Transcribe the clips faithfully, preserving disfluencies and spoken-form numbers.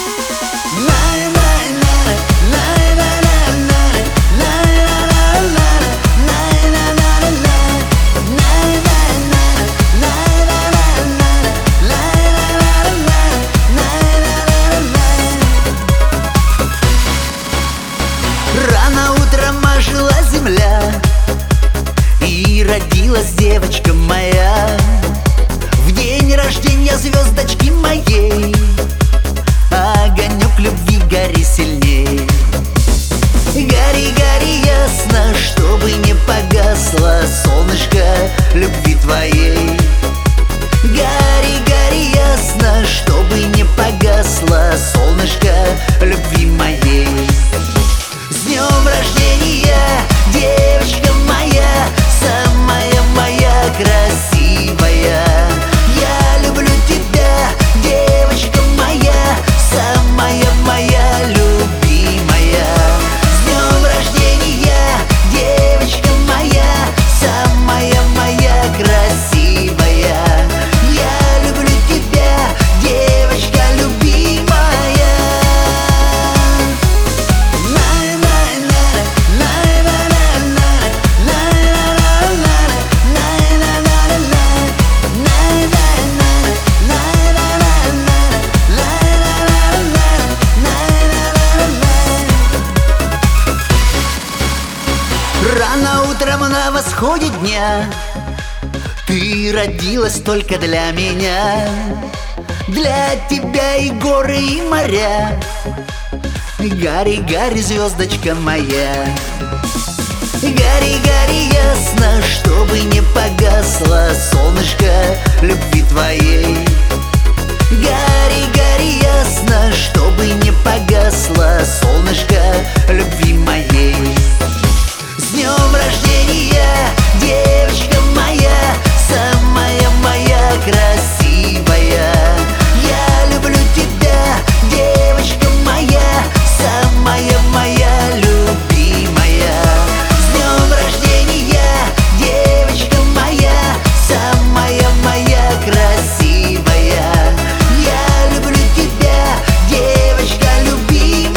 Рано утром ожила земля, и родилась девочка моя. В день рождения звездочки моей огонек любви гори сильней. Гори, гори ясно, чтобы не погасло солнышко любви твоей. Гори, гори ясно, чтобы не погасло солнышко любви моей. С днем рождения, девочка моя, самая моя красивая. Я люблю тебя, девочка моя, самая моя любимая. С днем рождения, девочка моя, самая моя красивая. Я люблю тебя, девочка любимая. Рано утром на восходе дня ты родилась только для меня. Для тебя и горы, и моря. Гори, гори, звездочка моя. Гори, гори ясно, чтобы не погасло солнышко любви твоей. Гори, гори ясно, чтобы не погасло солнышко любви моей. С днем рождения, девочка моя, самая моя красивая. Я люблю тебя, девочка моя, самая моя любимая. С днем рождения, девочка моя, самая моя красивая. Я люблю тебя, девочка любимая.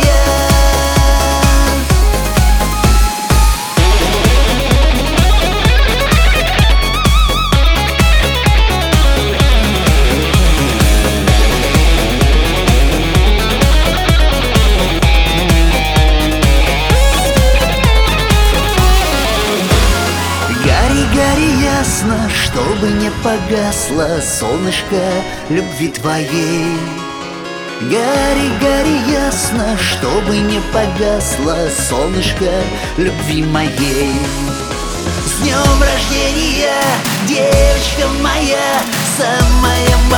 Гори ясно, чтобы не погасло солнышко любви твоей. Гори, гори ясно, чтобы не погасло солнышко любви моей. С днем рождения, девочка моя, самая